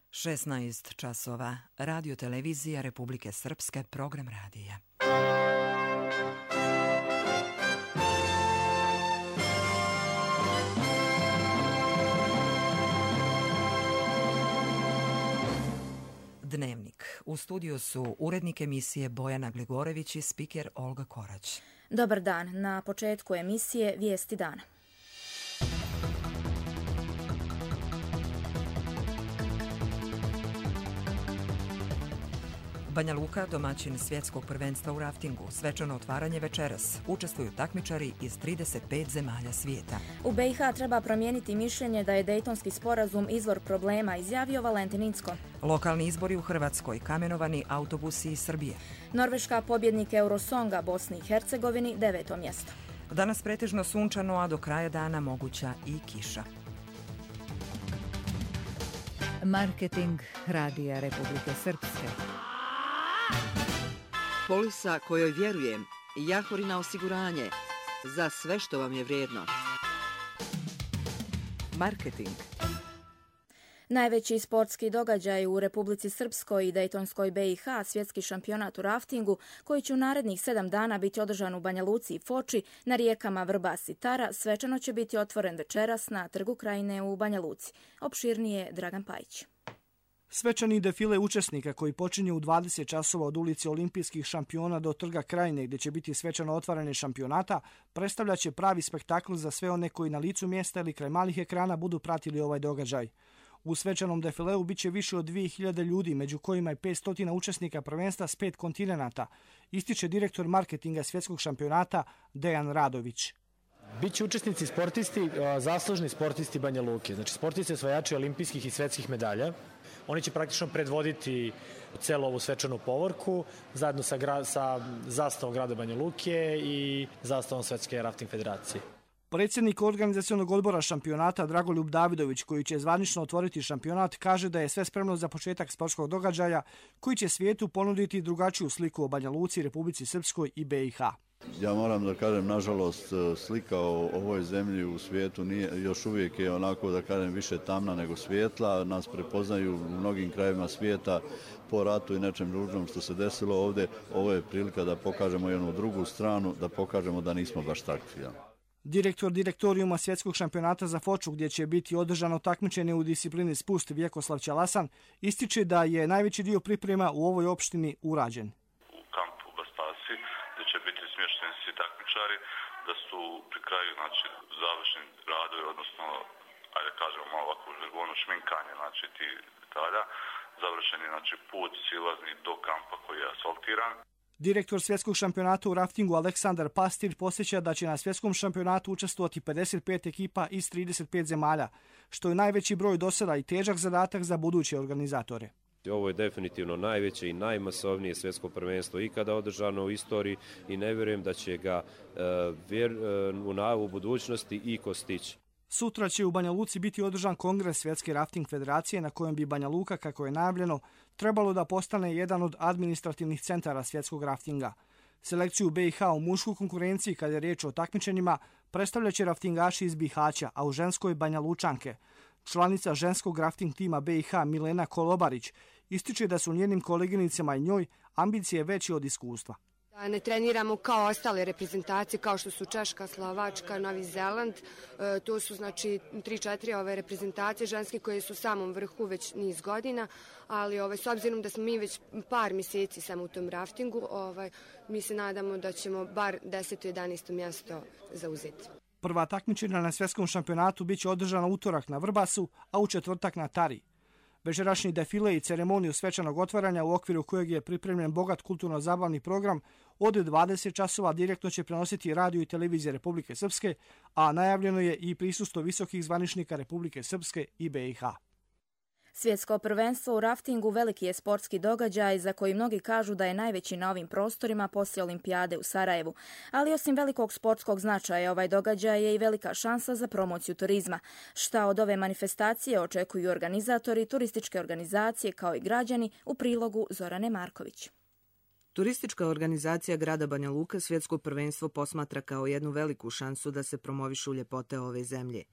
16 časova. Radio televizija Republike Srpske, program radija. Dnevnik. U studiju su urednik emisije Bojana Gligorević i spiker Olga Korać. Dobar dan. Na početku emisije Vijesti dana. Banja Luka, domaćin svjetskog prvenstva u raftingu. Svečano otvaranje večeras. Učestvuju takmičari iz 35 zemalja svijeta. U BiH treba promijeniti mišljenje da je Dejtonski sporazum izvor problema, izjavio Valentin Incko. Lokalni izbori u Hrvatskoj, kamenovani autobusi iz Srbije. Norveška pobjednik Eurosonga Bosni i Hercegovini, 9. mjesto. Danas pretežno sunčano, a do kraja dana moguća i kiša. Marketing Radija Republike Srpske. Polisa kojoj vjerujem, Jahorina osiguranje, za sve što vam je vrijedno. Marketing. Najveći sportski događaj u Republici Srpskoj i Dejtonskoj BiH, svjetski šampionat u raftingu, koji će u narednih 7 dana biti održan u Banja Luci i Foči, na rijekama Vrbas i Tara, svečano će biti otvoren večeras na Trgu Krajine u Banja Luci. Opširnije Dragan Pajić. Svečani defile učesnika koji počinje u 20 časova od ulice Olimpijskih šampiona do Trga Krajine, gdje će biti svečano otvaranje šampionata, predstavljaće pravi spektakl za sve one koji na licu mjesta ili kraj malih ekrana budu pratili ovaj događaj. U svečanom defileu bit će više od 2000 ljudi, među kojima je 500 učesnika prvenstva s 5 kontinenata, ističe direktor marketinga svjetskog šampionata Dejan Radović. Biće učesnici sportisti, zaslužni sportisti Banja Luke, znači sportisti osvajači olimpijskih i svetskih medalja. Oni će praktično predvoditi celu ovu svečanu povorku zajedno sa zastavom grada Banja Luke i zastavom Svetske rafting federacije. Predsjednik organizacionog odbora šampionata Dragoljub Davidović, koji će zvanično otvoriti šampionat, kaže da je sve spremno za početak sportskog događaja koji će svijetu ponuditi drugačiju sliku o Banja Luci, Republici Srpskoj i BiH. Ja moram da kažem, nažalost, slika o ovoj zemlji u svijetu još uvijek je onako, da kažem, više tamna nego svijetla. Nas prepoznaju u mnogim krajevima svijeta po ratu i nečem ružnom što se desilo ovdje. Ovo je prilika da pokažemo jednu drugu stranu, da pokažemo da nismo baš takvi. Direktor direktorijuma svjetskog šampionata za Foču, gdje će biti održano takmičenje u disciplini spust, Vjekoslav Ćalasan, ističe da je najveći dio priprema u ovoj opštini urađen. Da su pri kraju, znači, završeni radovi, odnosno, ajde kažemo malo ovako žargonu, šminkanje, znači, ti detalja, završeni, znači, put silazni do kampa koji je asfaltiran. Direktor svjetskog šampionata u raftingu Aleksandar Pastir posjeća da će na svjetskom šampionatu učestvovati 55 ekipa iz 35 zemalja, što je najveći broj dosada i težak zadatak za buduće organizatore. Ovo je definitivno najveće i najmasovnije svjetsko prvenstvo ikada održano u istoriji i ne vjerujem da će ga u budućnosti iko stići. Sutra će u Banja Luci biti održan kongres Svjetske rafting federacije na kojem bi Banja Luka, kako je najavljeno, trebalo da postane jedan od administrativnih centara svjetskog raftinga. Selekciju BiH u muškoj konkurenciji, kada je riječ o takmičenjima, predstavljaće raftingaši iz Bihaća, a u ženskoj Banja Lučanke. Članica ženskog rafting tima BiH Milena Kolobarić ističe da su njenim koleginicama i njoj ambicije veće od iskustva. Ne treniramo kao ostale reprezentacije, kao što su Češka, Slovačka, Novi Zeland. To su znači 3-4 ove reprezentacije ženske koje su u samom vrhu već niz godina, ali s obzirom da smo mi već par mjeseci samo u tom raftingu, mi se nadamo da ćemo bar 10. 11. mjesto zauzeti. Prva takmičenja na svjetskom šampionatu bit će održana utorak na Vrbasu, a u četvrtak na Tari. Večerašnji defile i ceremoniju svečanog otvaranja, u okviru kojeg je pripremljen bogat kulturno-zabavni program, od 20 časova direktno će prenositi radio i televizija Republike Srpske, a najavljeno je i prisustvo visokih zvaničnika Republike Srpske i BiH. Svjetsko prvenstvo u raftingu veliki je sportski događaj za koji mnogi kažu da je najveći na ovim prostorima poslije olimpijade u Sarajevu. Ali osim velikog sportskog značaja, ovaj događaj je i velika šansa za promociju turizma. Šta od ove manifestacije očekuju organizatori, turističke organizacije kao i građani, u prilogu Zorane Marković. Turistička organizacija grada Banja Luka svjetsko prvenstvo posmatra kao jednu veliku šansu da se promovišu ljepote ove zemlje.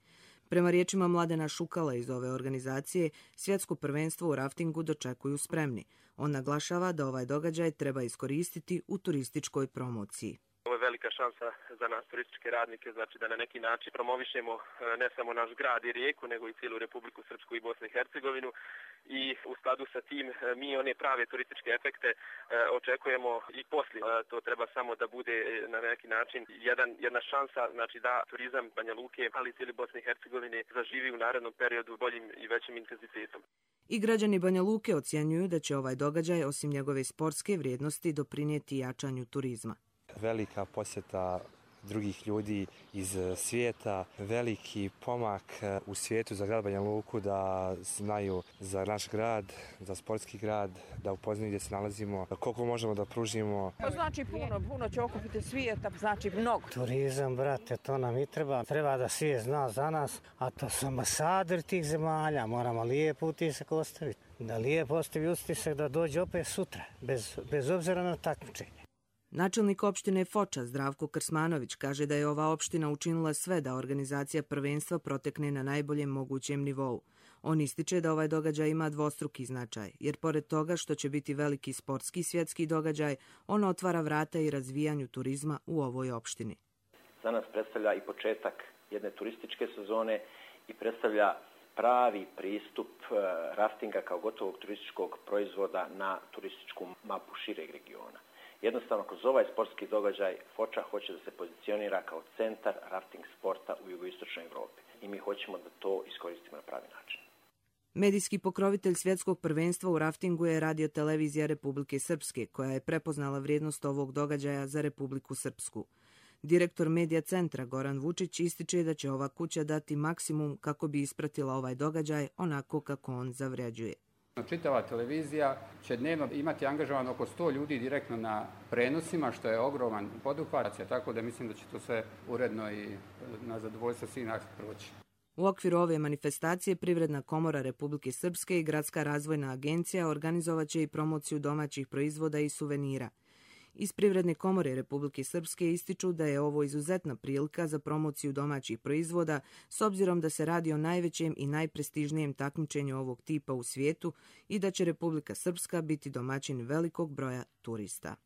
Prema riječima Mladena Šukala iz ove organizacije, svjetsko prvenstvo u raftingu dočekuju spremni. On naglašava da ovaj događaj treba iskoristiti u turističkoj promociji. Ovo je velika šansa za nas turističke radnike, znači da na neki način promovišemo ne samo naš grad i rijeku, nego i cijelu Republiku Srpsku i Bosnu i Hercegovinu. I u skladu sa tim mi one prave turističke efekte očekujemo i poslije. To treba samo da bude na neki način jedna šansa, znači da turizam Banja Luke, ali i cijeli Bosne i Hercegovine zaživi u narednom periodu boljim i većim intenzitetom. I građani Banja Luke ocjenjuju da će ovaj događaj, osim njegove sportske vrijednosti, doprinijeti jačanju turizma. Velika posjeta drugih ljudi iz svijeta, veliki pomak u svijetu za grad Banja Luku da znaju za naš grad, za sportski grad, da upoznaju gdje se nalazimo, koliko možemo da pružimo. To znači puno će okupiti svijeta, znači mnogo. Turizam, brate, to nam i treba. Treba da svijet zna za nas, a to su ambasadori tih zemalja. Moramo lijepo utisak ostaviti. Da lijepo ostavi utisak da dođe opet sutra, bez obzira na takmičenje. Načelnik opštine Foča Zdravko Krsmanović kaže da je ova opština učinila sve da organizacija prvenstva protekne na najboljem mogućem nivou. On ističe da ovaj događaj ima dvostruki značaj, jer pored toga što će biti veliki sportski svjetski događaj, on otvara vrata i razvijanju turizma u ovoj opštini. Za nas predstavlja i početak jedne turističke sezone i predstavlja pravi pristup raftinga kao gotovog turističkog proizvoda na turističku mapu šireg regiona. Jednostavno, kroz ovaj sportski događaj Foča hoće da se pozicionira kao centar rafting sporta u jugoistočnoj Evropi i mi hoćemo da to iskoristimo na pravi način. Medijski pokrovitelj svjetskog prvenstva u raftingu je Radio-televizija Republike Srpske, koja je prepoznala vrijednost ovog događaja za Republiku Srpsku. Direktor medija centra Goran Vučić ističe da će ova kuća dati maksimum kako bi ispratila ovaj događaj onako kako on zavređuje. Čitava televizija će dnevno imati angažovano oko 100 ljudi direktno na prenosima, što je ogroman poduhvat, tako da mislim da će to sve uredno i na zadovoljstvo svih nas proći. U okviru ove manifestacije Privredna komora Republike Srpske i Gradska razvojna agencija organizovaće i promociju domaćih proizvoda i suvenira. Iz Privredne komore Republike Srpske ističu da je ovo izuzetna prilika za promociju domaćih proizvoda s obzirom da se radi o najvećem i najprestižnijem takmičenju ovog tipa u svijetu i da će Republika Srpska biti domaćin velikog broja turista.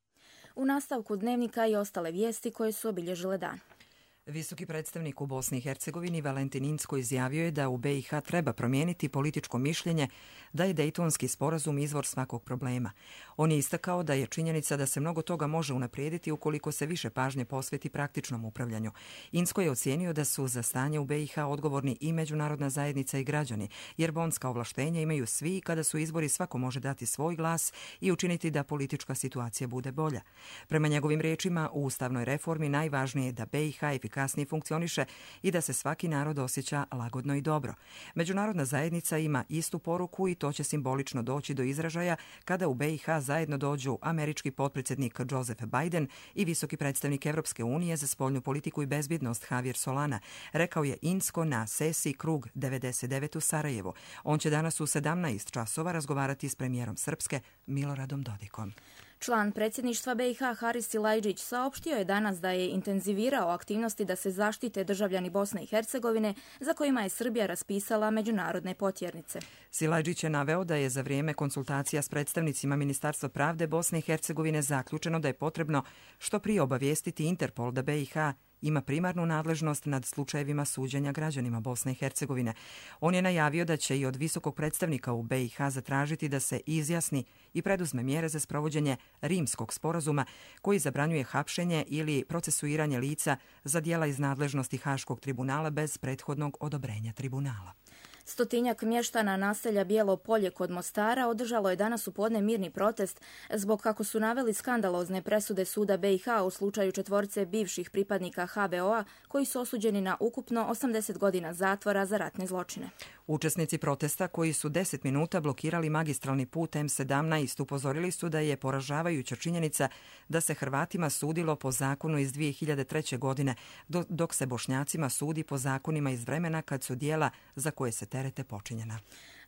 U nastavku dnevnika i ostale vijesti koje su obilježile dan. Visoki predstavnik u Bosni i Hercegovini Valentin Incko izjavio je da u BiH treba promijeniti političko mišljenje da je Dejtonski sporazum izvor svakog problema. On je istakao da je činjenica da se mnogo toga može unaprijediti ukoliko se više pažnje posveti praktičnom upravljanju. Incko je ocijenio da su za stanje u BiH odgovorni i međunarodna zajednica i građani, jer bonska ovlaštenja imaju svi i kada su izbori svako može dati svoj glas i učiniti da politička situacija bude bolja. Prema njegovim riječima, u ustavnoj reformi najvažnije je da BiH efikasnije funkcioniše i da se svaki narod osjeća lagodno i dobro. Međunarodna zajednica ima istu poruku i to će simbolično doći do izražaja kada u BiH zajedno dođu američki potpredsjednik Joseph Biden i visoki predstavnik Evropske unije za spoljnu politiku i bezbjednost Javier Solana, rekao je Incko na sesiji Krug 99 u Sarajevu. On će danas u 17 časova razgovarati s premijerom Srpske Miloradom Dodikom. Član predsjedništva BiH Haris Silajdžić saopštio je danas da je intenzivirao aktivnosti da se zaštite državljani Bosne i Hercegovine za kojima je Srbija raspisala međunarodne potjernice. Silajdžić je naveo da je za vrijeme konsultacija s predstavnicima Ministarstva pravde Bosne i Hercegovine zaključeno da je potrebno što prije obavijestiti Interpol da BiH ima primarnu nadležnost nad slučajevima suđenja građanima Bosne i Hercegovine. On je najavio da će i od visokog predstavnika u BiH zatražiti da se izjasni i preduzme mjere za sprovođenje Rimskog sporazuma koji zabranjuje hapšenje ili procesuiranje lica za djela iz nadležnosti Haškog tribunala bez prethodnog odobrenja tribunala. Stotinjak mještana naselja Bijelo polje kod Mostara održalo je danas u podne mirni protest zbog, kako su naveli, skandalozne presude suda BiH u slučaju 4 bivših pripadnika HVO-a koji su osuđeni na ukupno 80 godina zatvora za ratne zločine. Učesnici protesta koji su 10 minuta blokirali magistralni put M17 upozorili su da je poražavajuća činjenica da se Hrvatima sudilo po zakonu iz 2003. godine, dok se Bošnjacima sudi po zakonima iz vremena kad su djela za koje se terete počinjena.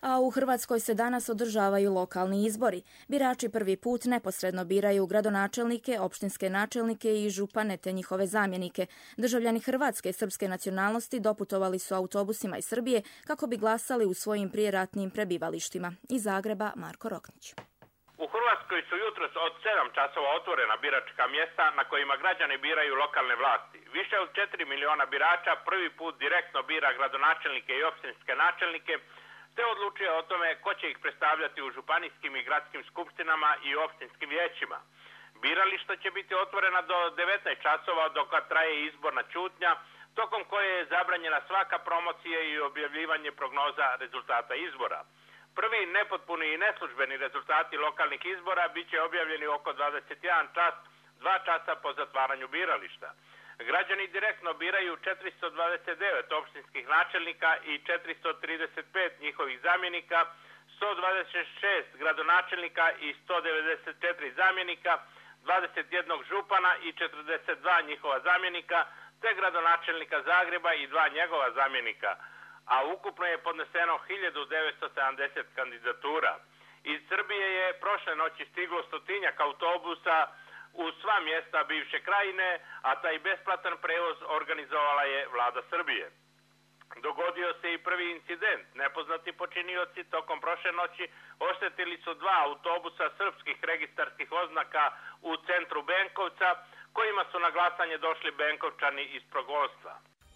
A u Hrvatskoj se danas održavaju lokalni izbori. Birači prvi put neposredno biraju gradonačelnike, opštinske načelnike i župane te njihove zamjenike. Državljani Hrvatske i srpske nacionalnosti doputovali su autobusima iz Srbije kako bi glasali u svojim prijeratnim prebivalištima. Iz Zagreba Marko Roknić. U Hrvatskoj su jutros od 7 časova otvorena biračka mjesta na kojima građani biraju lokalne vlasti. Više od 4 miliona birača prvi put direktno bira gradonačelnike i opštinske načelnike, te odlučuje o tome ko će ih predstavljati u županijskim i gradskim skupštinama i opštinskim vijećima. Birališta će biti otvorena do 19 časova dok traje izborna ćutnja, tokom koje je zabranjena svaka promocija i objavljivanje prognoza rezultata izbora. Prvi nepotpuni i neslužbeni rezultati lokalnih izbora bit će objavljeni oko 21 čas, 2 časa po zatvaranju birališta. Građani direktno biraju 429 opštinskih načelnika i 435 njihovih zamjenika, 126 gradonačelnika i 194 zamjenika, 21 župana i 42 njihova zamjenika, te gradonačelnika Zagreba i 2 njegova zamjenika, a ukupno je podneseno 1970 kandidatura. Iz Srbije je prošle noći stiglo 100-tinjak autobusa u sva mjesta bivše krajine, a taj besplatan prevoz organizovala je vlada Srbije. Dogodio se i prvi incident. Nepoznati počinioci tokom prošle noći oštetili su 2 autobusa srpskih registarskih oznaka u centru Benkovca, kojima su na glasanje došli Benkovčani iz progonstva.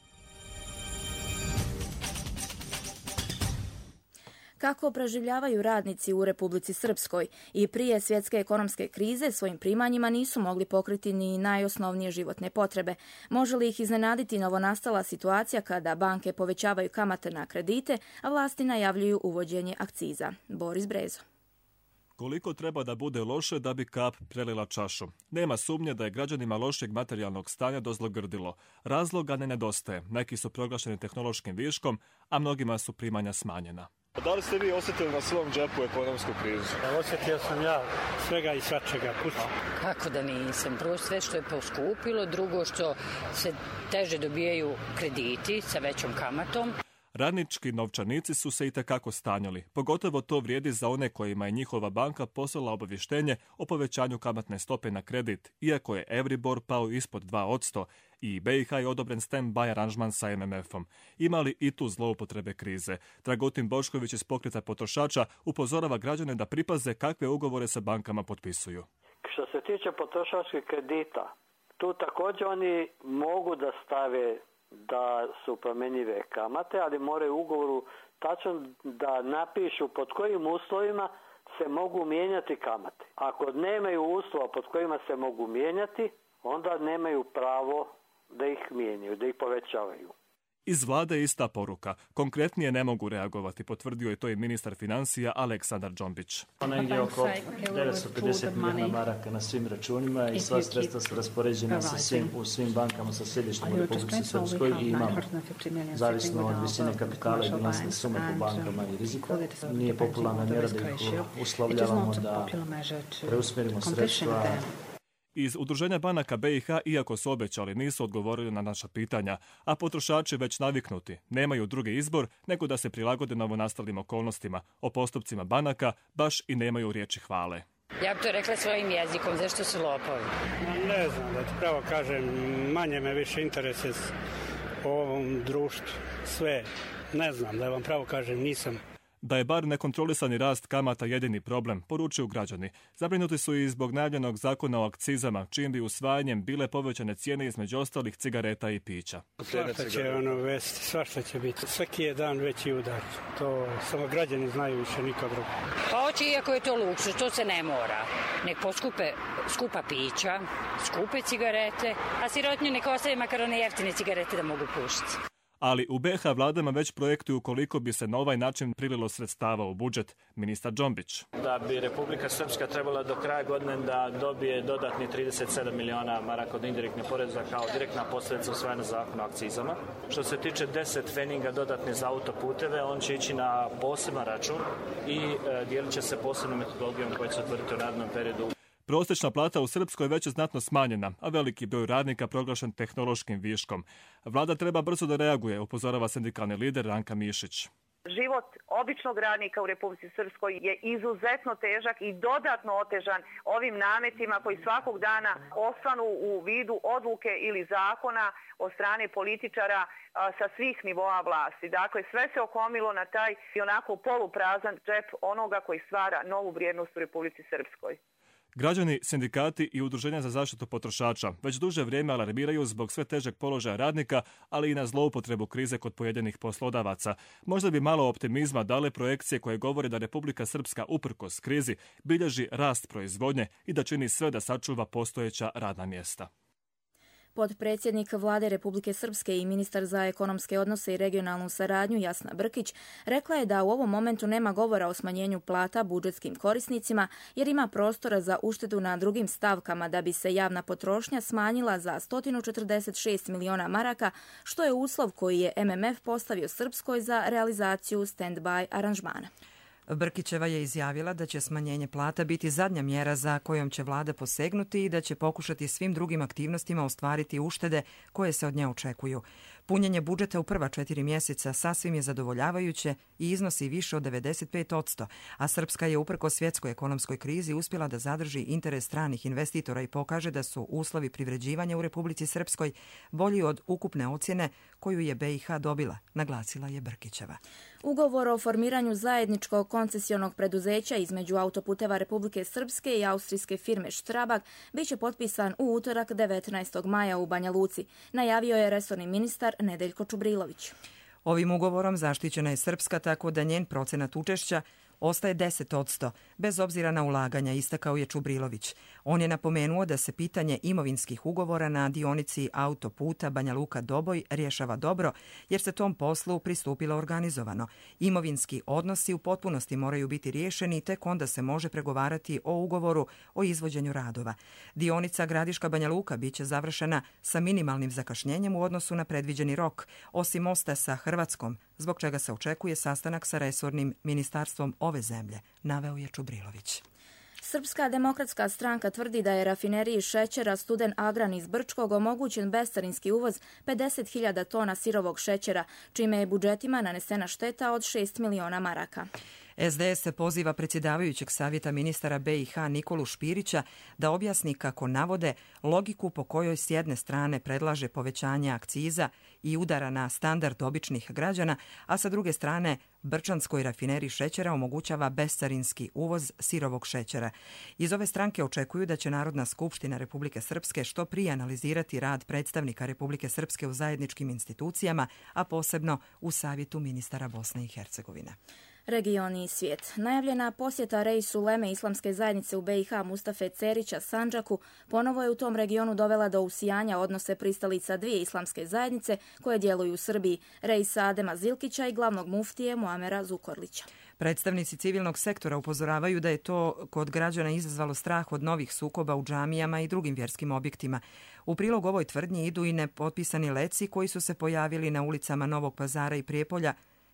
Kako preživljavaju radnici u Republici Srpskoj i prije svjetske ekonomske krize svojim primanjima nisu mogli pokriti ni najosnovnije životne potrebe. Može li ih iznenaditi novonastala situacija kada banke povećavaju kamate na kredite, a vlasti najavljuju uvođenje akciza? Boris Brezo. Koliko treba da bude loše da bi kap prelila čašu? Nema sumnje da je građanima lošeg materijalnog stanja dozlogrdilo. Razloga ne nedostaje. Neki su proglašeni tehnološkim viškom, a mnogima su primanja smanjena. Da li ste vi osjetili na svom džepu ekonomsku krizu? Osjetio sam ja svega i svačega. Kako da nisam? Prvo sve što je poskupilo, drugo što se teže dobijaju krediti sa većom kamatom. Radnički novčanici su se itekako stanjali. Pogotovo to vrijedi za one kojima je njihova banka poslala obavještenje o povećanju kamatne stope na kredit, iako je Euribor pao ispod 2% i BiH je odobren stand-by aranžman sa MMF-om. Imali i tu zloupotrebe krize. Dragutin Bošković iz Pokreta potrošača upozorava građane da pripaze kakve ugovore sa bankama potpisuju. Što se tiče potrošačkih kredita, tu također oni mogu da stave da su promjenjive kamate, ali moraju u ugovoru tačno da napišu pod kojim uslovima se mogu mijenjati kamate. Ako nemaju uslova pod kojima se mogu mijenjati, onda nemaju pravo da ih mijenjaju, da ih povećavaju. Iz vlade ista poruka. Konkretnije ne mogu reagovati, potvrdio je to i ministar financija Aleksandar Džombić. Negdje oko 950 milijuna maraka na svim računima i sva sredstva su raspoređena u svim bankama sa sjedištem u Republici Srpskoj i imamo, zavisno od visine kapitala i bilansne sume po bankama i riziku. Nije popularna mjera da ih uslovljavamo da preusmjerimo sredstva. Iz Udruženja banaka BiH, iako su obećali, nisu odgovorili na naša pitanja, a potrošači već naviknuti nemaju drugi izbor nego da se prilagode novonastalim okolnostima. O postupcima banaka baš i nemaju riječi hvale. Ja bih to rekla svojim jezikom, zašto su lopovi? Ne znam, da ti pravo kažem, manje me više interese o ovom društvu. Sve, ne znam, da vam pravo kažem, nisam. Da je bar nekontrolisani rast kamata jedini problem, poručuju građani. Zabrinuti su i zbog najavljenog zakona o akcizama, čijim bi usvajanjem bile povećane cijene između ostalih cigareta i pića. Svašta će vesti, svašta će biti. Svaki je dan veći udar. To samo građani znaju, više niko drugo. Pa hoće, iako je to luksuz, to se ne mora. Nek poskupe skupa pića, skupe cigarete, a sirotnju nek ostave makar one jeftine cigarete da mogu pušiti. Ali u BiH vladama već projektuju koliko bi se na ovaj način prililo sredstava u budžet. Ministar Džombić. Da bi Republika Srpska trebala do kraja godine da dobije dodatni 37 miliona maraka od indirektnih poreza kao direktna posljedica usvajanja zakona o akcizama. Što se tiče 10 feninga dodatne za autoputeve, on će ići na poseban račun i dijelit će se posebnom metodologijom koja će se utvrditi u narednom periodu. Prosječna plata u Srpskoj već je znatno smanjena, a veliki broj radnika proglašen tehnološkim viškom. Vlada treba brzo da reaguje, upozorava sindikalni lider Ranka Mišić. Život običnog radnika u Republici Srpskoj je izuzetno težak i dodatno otežan ovim nametima koji svakog dana osvanu u vidu odluke ili zakona od strane političara sa svih nivoa vlasti. Dakle, sve se okomilo na taj onako poluprazan džep onoga koji stvara novu vrijednost u Republici Srpskoj. Građani, sindikati i udruženja za zaštitu potrošača već duže vrijeme alarmiraju zbog sve težeg položaja radnika, ali i na zloupotrebu krize kod pojedinih poslodavaca. Možda bi malo optimizma dale projekcije koje govore da Republika Srpska uprkos krizi bilježi rast proizvodnje i da čini sve da sačuva postojeća radna mjesta. Potpredsjednik Vlade Republike Srpske i ministar za ekonomske odnose i regionalnu saradnju Jasna Brkić rekla je da u ovom momentu nema govora o smanjenju plata budžetskim korisnicima jer ima prostora za uštedu na drugim stavkama da bi se javna potrošnja smanjila za 146 miliona maraka, što je uslov koji je MMF postavio Srpskoj za realizaciju stand-by aranžmana. Brkićeva je izjavila da će smanjenje plata biti zadnja mjera za kojom će vlada posegnuti i da će pokušati svim drugim aktivnostima ostvariti uštede koje se od nje očekuju. Punjenje budžeta u prva 4 mjeseca sasvim je zadovoljavajuće i iznosi više od 95%, a Srpska je uprkos svjetskoj ekonomskoj krizi uspjela da zadrži interes stranih investitora i pokaže da su uslovi privređivanja u Republici Srpskoj bolji od ukupne ocjene koju je BiH dobila, naglasila je Brkićeva. Ugovor o formiranju zajedničkog koncesionog preduzeća između Autoputeva Republike Srpske i austrijske firme Strabag biće potpisan u utorak 19. maja u Banja Luci, najavio je resorni ministar Nedeljko Čubrilović. Ovim ugovorom zaštićena je Srpska tako da njen procenat učešća ostaje 10%, bez obzira na ulaganja, istakao je Čubrilović. On je napomenuo da se pitanje imovinskih ugovora na dionici autoputa Banja Luka-Doboj rješava dobro, jer se tom poslu pristupilo organizovano. Imovinski odnosi u potpunosti moraju biti riješeni i tek onda se može pregovarati o ugovoru o izvođenju radova. Dionica Gradiška-Banja Luka biće završena sa minimalnim zakašnjenjem u odnosu na predviđeni rok, osim mosta sa Hrvatskom, zbog čega se očekuje sastanak sa resornim ministarstvom ove zemlje, naveo je Čubrilović. Srpska demokratska stranka tvrdi da je rafineriji šećera Studen Agran iz Brčkog omogućen bescarinski uvoz 50.000 tona sirovog šećera, čime je budžetima nanesena šteta od 6 miliona maraka. SDS se poziva predsjedavajućeg savjeta ministara BiH Nikolu Špirića da objasni kako navode logiku po kojoj s jedne strane predlaže povećanje akciza i udara na standard običnih građana, a sa druge strane Brčanskoj rafineriji šećera omogućava bescarinski uvoz sirovog šećera. Iz ove stranke očekuju da će Narodna skupština Republike Srpske što prije analizirati rad predstavnika Republike Srpske u zajedničkim institucijama, a posebno u Savjetu ministara Bosne i Hercegovine. Regioni i svijet. Najavljena posjeta reisu Uleme islamske zajednice u BiH Mustafe Cerića Sandžaku ponovo je u tom regionu dovela do usijanja odnose pristalica dvije islamske zajednice koje djeluju u Srbiji, reisa Adema Zilkića i glavnog muftije Muamera Zukorlića. Predstavnici civilnog sektora upozoravaju da je to kod građana izazvalo strah od novih sukoba u džamijama i drugim vjerskim objektima. U prilog ovoj tvrdnji idu i nepotpisani leci koji su se pojavili na ulicama Novog Pazara i Prijepolja,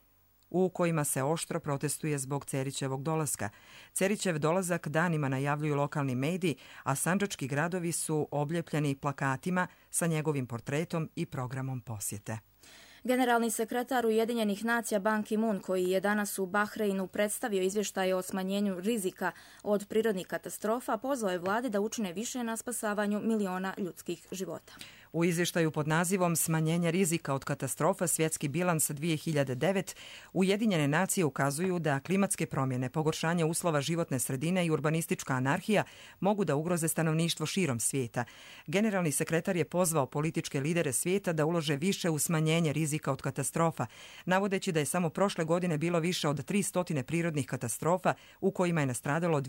u kojima se oštro protestuje zbog Cerićevog dolaska. Cerićev dolazak danima najavljuju lokalni mediji, a sandžački gradovi su obljepljeni plakatima sa njegovim portretom i programom posjete. Generalni sekretar Ujedinjenih nacija Ban Ki-moon, koji je danas u Bahreinu predstavio izvještaj o smanjenju rizika od prirodnih katastrofa, pozvao je vlade da učine više na spasavanju miliona ljudskih života. U izvještaju pod nazivom Smanjenje rizika od katastrofa, svjetski bilans 2009, Ujedinjene nacije ukazuju da klimatske promjene, pogoršanje uslova životne sredine i urbanistička anarhija mogu da ugroze stanovništvo širom svijeta. Generalni sekretar je pozvao političke lidere svijeta da ulože više u smanjenje rizika od katastrofa, navodeći da je samo prošle godine bilo više od 300 prirodnih katastrofa u kojima je nastradalo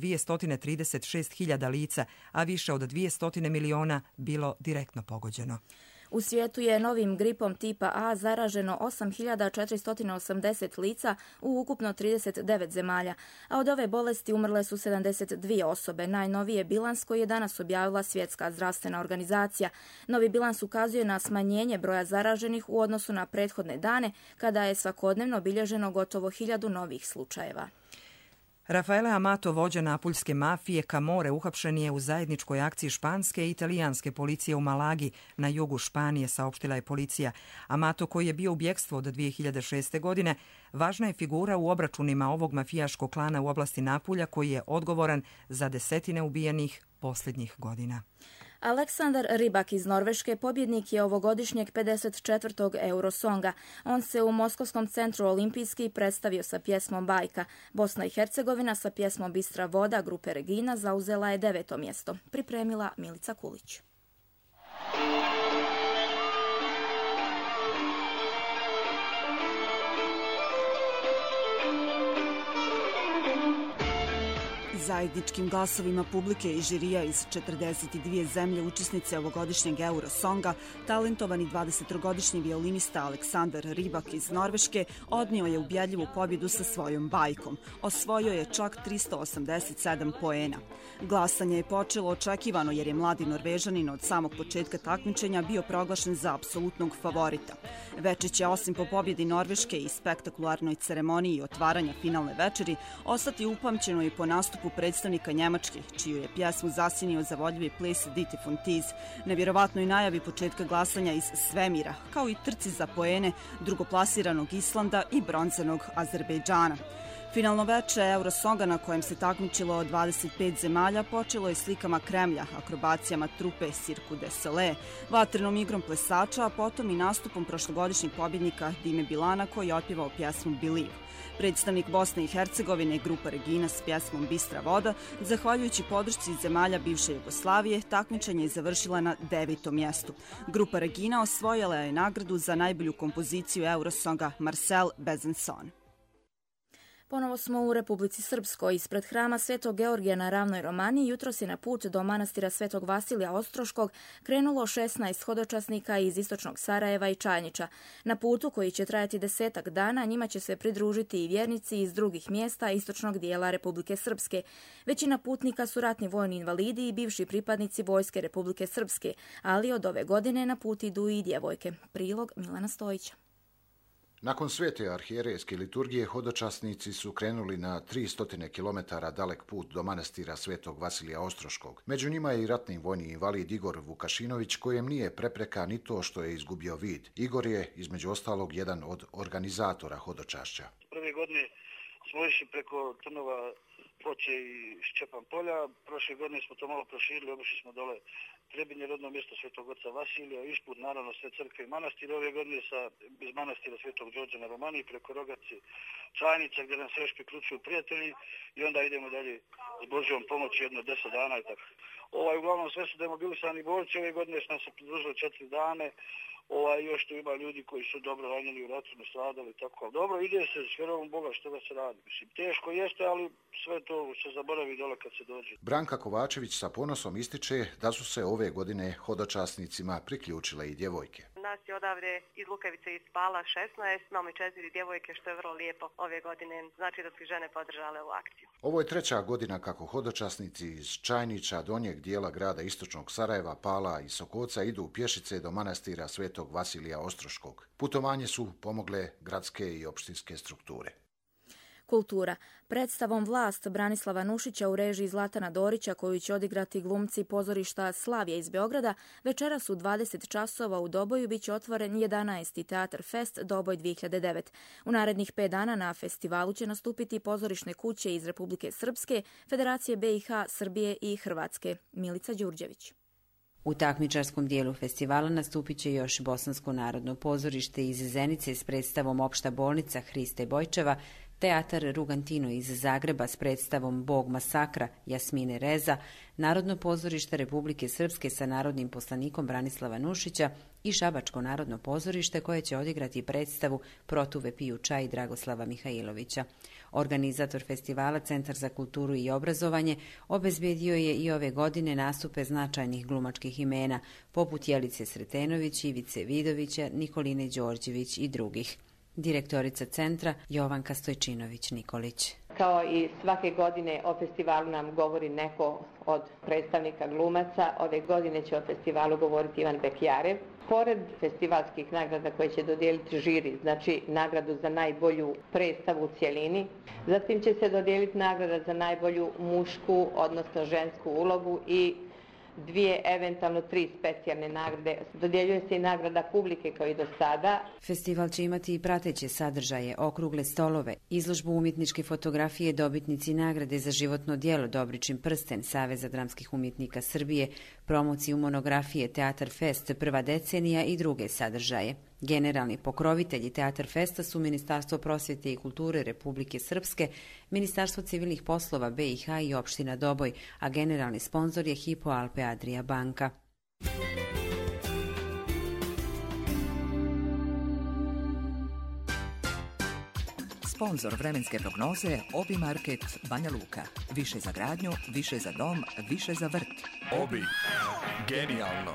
236.000 lica, a više od 200 miliona bilo direktno pogođeno. U svijetu je novim gripom tipa A zaraženo 8.480 lica u ukupno 39 zemalja, a od ove bolesti umrle su 72 osobe. Najnoviji je bilans koji je danas objavila Svjetska zdravstvena organizacija. Novi bilans ukazuje na smanjenje broja zaraženih u odnosu na prethodne dane, kada je svakodnevno bilježeno gotovo 1000 novih slučajeva. Rafaele Amato, vođa napuljske mafije Camorre, uhapšen je u zajedničkoj akciji španske i italijanske policije u Malagi na jugu Španije, saopštila je policija. Amato, koji je bio u bjegstvu od 2006. godine, važna je figura u obračunima ovog mafijaškog klana u oblasti Napulja, koji je odgovoran za desetine ubijenih posljednjih godina. Aleksandar Rybak iz Norveške pobjednik je ovogodišnjeg 54. Eurosonga. On se u Moskovskom centru Olimpijski predstavio sa pjesmom Bajka. Bosna i Hercegovina sa pjesmom Bistra voda grupe Regina zauzela je 9. mjesto. Pripremila Milica Kulić. Zajedničkim glasovima publike i žirija iz 42 zemlje učesnice ovogodišnjeg Eurosonga, talentovani 23-godišnji violinista Aleksandar Rybak iz Norveške odnio je ubjedljivu pobjedu sa svojom bajkom. Osvojio je čak 387 poena. Glasanje je počelo očekivano jer je mladi Norvežanin od samog početka takmičenja bio proglašen za apsolutnog favorita. Veče će osim po pobjedi Norveške i spektakularnoj ceremoniji otvaranja finalne večeri ostati upamćeno i po nastupu predstavnika Njemačke, čiju je pjesmu zasjenio zavodljivi ples Dite von Teese, nevjerovatnoj najavi početka glasanja iz svemira, kao i trci za poene drugoplasiranog Islanda i bronzanog Azerbejdžana. Finalno veče Eurosonga, na kojem se takmičilo 25 zemalja, počelo je slikama Kremlja, akrobacijama trupe Cirque du Soleil, vatrenom igrom plesača, a potom i nastupom prošlogodišnjeg pobjednika Dime Bilana, koji je otpjevao pjesmu Believe. Predstavnik Bosne i Hercegovine, grupa Regina s pjesmom Bistra voda, zahvaljujući podršci zemalja bivše Jugoslavije, takmičenje je završila na 9. mjestu. Grupa Regina osvojila je nagradu za najbolju kompoziciju Eurosonga Marcel Besançon. Ponovo smo u Republici Srpskoj. Ispred hrama Svetog Georgija na Ravnoj Romani jutros je na put do manastira Svetog Vasilija Ostroškog krenulo 16 hodočasnika iz istočnog Sarajeva i Čajnića. Na putu, koji će trajati 10 dana, njima će se pridružiti i vjernici iz drugih mjesta istočnog dijela Republike Srpske. Većina putnika su ratni vojni invalidi i bivši pripadnici Vojske Republike Srpske, ali od ove godine na put idu i djevojke. Prilog Milana Stojića. Nakon svete arhijerejske liturgije, hodočasnici su krenuli na 300 km dalek put do manastira Svetog Vasilija Ostroškog. Među njima je i ratni vojni invalid Igor Vukašinović, kojem nije prepreka ni to što je izgubio vid. Igor je, između ostalog, jedan od organizatora hodočašća. Prve godine smo išli preko Trnova, Ploče i Ščepan polja. Prošle godine smo to malo proširili, obišli smo dole Trebinje, rodno mjesto Svetog Oca Vasilija, isput naravno sve crkve i manastire. Ove godine iz manastira Svetog Đorđa na Romani preko Rogaci, Čajnica, gdje nam se još priključuju prijatelji i onda idemo dalje s Božjom pomoći jedno 10 dana i tako. Uglavnom sve su demobilisani borci, ove godine nam se pridružilo 4 dane. Još tu ima ljudi koji su dobro ranjeni u ratu, nastradali, tako. Dobro, ide se s vjerovom Boga što da se radi. Mislim, teško jeste, ali sve to se zaboravi dole kad se dođe. Branka Kovačević sa ponosom ističe da su se ove godine hodočasnicima priključile i djevojke. Nas je odavde iz Lukavice iz Pala 16, imamo i 4 djevojke, što je vrlo lijepo ove godine. Znači da su žene podržale ovu akciju. Ovo je 3. godina kako hodočasnici iz Čajnića, donjeg dijela grada istočnog Sarajeva, Pala i Sokoca idu pješice do manastira Svetog Vasilija Ostroškog. Putovanje su pomogle gradske i opštinske strukture. Kultura. Predstavom Vlast Branislava Nušića u režiji Zlatana Dorića, koju će odigrati glumci pozorišta Slavija iz Beograda, večeras u 20 časova u Doboju biće otvoren 11. Teatar Fest Doboj 2009. U narednih 5 dana na festivalu će nastupiti pozorišne kuće iz Republike Srpske, Federacije BiH, Srbije i Hrvatske. Milica Đurđević. U takmičarskom dijelu festivala nastupit će još Bosansko narodno pozorište iz Zenice s predstavom Opšta bolnica Hriste Bojčeva, Teatar Rugantino iz Zagreba s predstavom Bog masakra Jasmine Reza, Narodno pozorište Republike Srpske sa narodnim poslanikom Branislava Nušića i Šabačko narodno pozorište koje će odigrati predstavu Protuve piju čaj Dragoslava Mihajlovića. Organizator festivala Centar za kulturu i obrazovanje obezbedio je i ove godine nastupe značajnih glumačkih imena poput Jelice Sretenović, Ivice Vidovića, Nikoline Đorđević i drugih. Direktorica centra Jovanka Stojčinović-Nikolić. Kao i svake godine o festivalu nam govori neko od predstavnika glumaca. Ove godine će o festivalu govoriti Ivan Bekjarev. Pored festivalskih nagrada koje će dodijeliti žiri, znači nagradu za najbolju predstavu u cjelini, zatim će se dodijeliti nagrada za najbolju mušku, odnosno žensku ulogu i 2, eventualno 3 specijalne nagrade. Dodjeljuje se i nagrada publike kao i do sada. Festival će imati i prateće sadržaje, okrugle stolove, izložbu umjetničke fotografije, dobitnici nagrade za životno djelo Dobričin prsten Saveza dramskih umjetnika Srbije, promociju monografije Teatar Fest prva decenija i druge sadržaje. Generalni pokrovitelji Teatar Festa su Ministarstvo prosvjete i kulture Republike Srpske, Ministarstvo civilnih poslova BiH i opština Doboj, a generalni sponzor je Hypo Alpe Adria banka. Sponzor vremenske prognoze Obi Market Banja Luka. Više za gradnju, više za dom, više za vrt. Obi. Genijalno.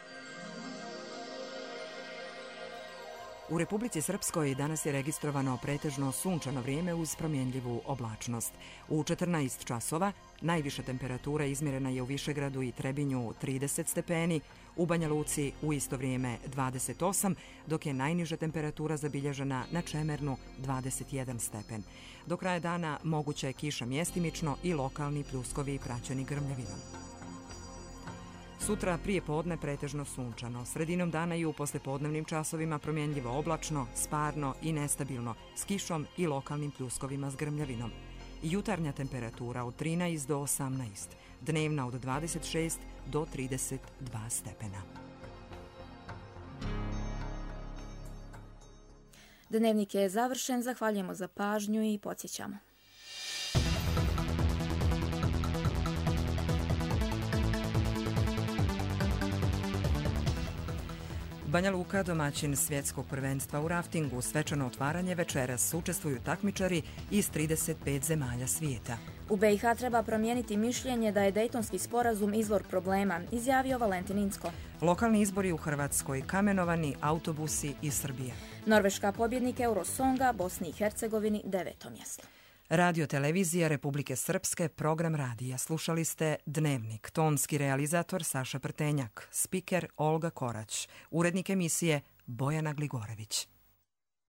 U Republici Srpskoj danas je registrovano pretežno sunčano vrijeme uz promjenljivu oblačnost. U 14 časova najviša temperatura izmjerena je u Višegradu i Trebinju 30 stepeni, u Banja Luci u isto vrijeme 28, dok je najniža temperatura zabilježena na Čemernu 21 stepen. Do kraja dana moguća je kiša mjestimično i lokalni pljuskovi praćeni grmljavinom. Sutra prije podne pretežno sunčano, sredinom dana i u poslijepodnevnim časovima promjenljivo oblačno, sparno i nestabilno, s kišom i lokalnim pljuskovima s grmljavinom. Jutarnja temperatura od 13 do 18, dnevna od 26 do 32 stepena. Dnevnik je završen, zahvaljujemo za pažnju i podsjećamo. Banja Luka, domaćin svjetskog prvenstva u raftingu, svečano otvaranje večeras učestvuju takmičari iz 35 zemalja svijeta. U BiH treba promijeniti mišljenje da je Dejtonski sporazum izvor problema, izjavio Valentin Incko. Lokalni izbori u Hrvatskoj, kamenovani autobusi iz Srbije. Norveška pobjednik Eurosonga, Bosni i Hercegovini 9. mjesto. Radio televizija Republike Srpske, program radija. Slušali ste Dnevnik, tonski realizator Saša Prtenjak, spiker Olga Korać, urednik emisije Bojana Gligorević.